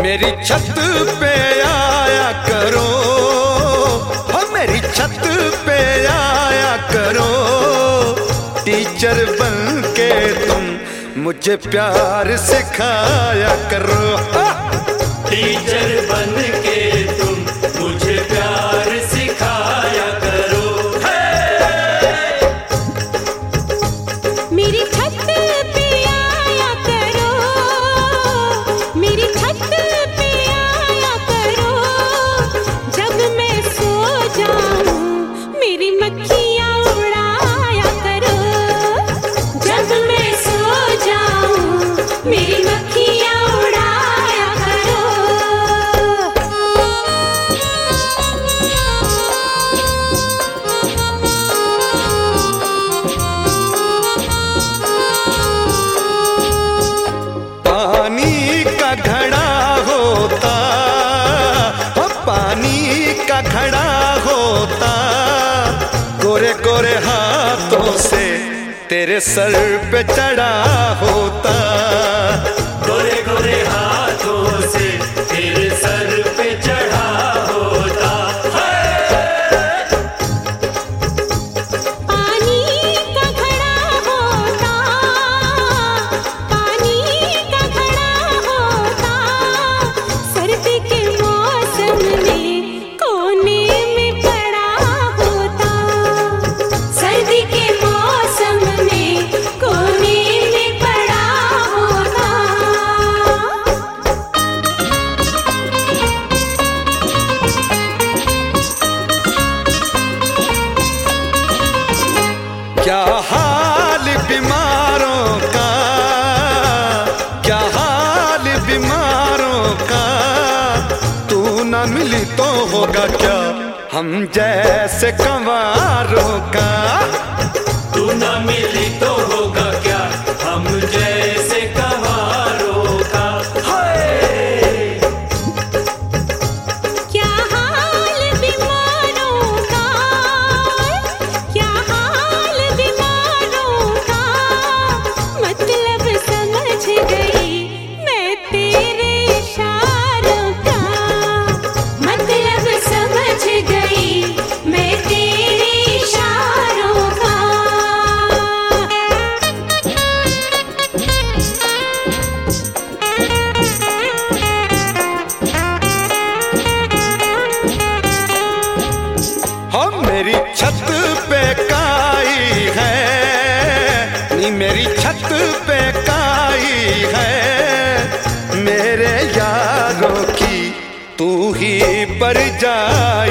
मेरी छत पे आया करो, हो मेरी छत पे आया करो। टीचर बन के तुम मुझे प्यार सिखाया करो। टीचर बन के तुम मुझे प्यार सिखाया करो। मेरी छत पे आया करो, मेरी छत पे आया करो। जब मैं सो जाऊं मेरी मक्खियां उड़ाया करो। जब मैं सो जाऊं मेरी मक्खियां उड़ाया करो। पानी का घड़ा होता, हो पानी का घड़ा होता। गोरे गोरे हाथों से तेरे सर पे चढ़ा होता। गोरे गोरे हाथों से तेरे सर पे चढ़ा होता। पानी का घड़ा होता, पानी का घड़ा होता। सर्दी के मौसम में कोने में पड़ा होता। सर्दी के मौसम में कोने में पड़ा होता। क्या हाल बीमारों का, क्या हाल बीमारों का। तू न मिली तो होगा क्या हम जैसे कंवारों का। तू न मिली तो होगा क्या हम जैसे कंवारों का। क्या हाल बीमारों का, क्या हाल बीमारों का। मतलब समझ गई मैं तेरे इशारों का। मतलब समझ गई मैं तेरे इशारों का। हो मेरी छत पे काई है, नी मेरी छत पे काई है। मेरे यारों की तू ही पर जाई